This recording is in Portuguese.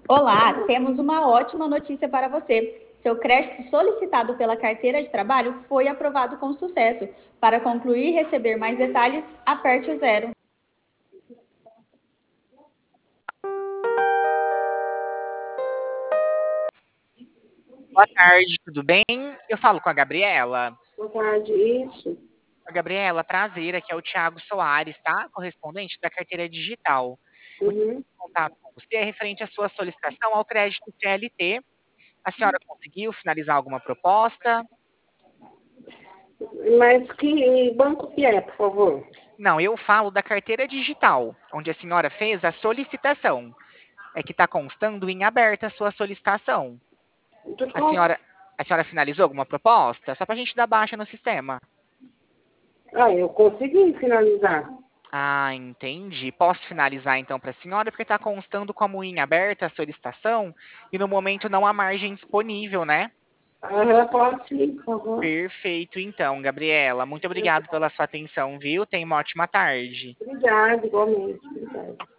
Olá, temos uma ótima notícia para você. Seu crédito solicitado pela carteira de trabalho foi aprovado com sucesso. Para concluir e receber mais detalhes, aperte o zero. Boa tarde, tudo bem? Eu falo com a Gabriela. Boa tarde, isso. A Gabriela, prazer, aqui é o Thiago Soares, tá? Correspondente da carteira digital. O Uhum. contato com você é referente à sua solicitação ao crédito CLT. A senhora conseguiu finalizar alguma proposta? Mas que banco que é, por favor? Não, eu falo da carteira digital, onde a senhora fez a solicitação. É que está constando em aberta a sua solicitação. De A qual? senhora, a senhora finalizou alguma proposta? Só para a gente dar baixa no sistema. Ah, eu consegui finalizar. Ah, entendi. Posso finalizar então para a senhora, porque está constando como em aberta a solicitação e no momento não há margem disponível, né? Aham, pode sim, por favor. Perfeito, então, Gabriela. Muito obrigado pela sua atenção, viu? Tenha uma ótima tarde. Obrigada, igualmente. Obrigada.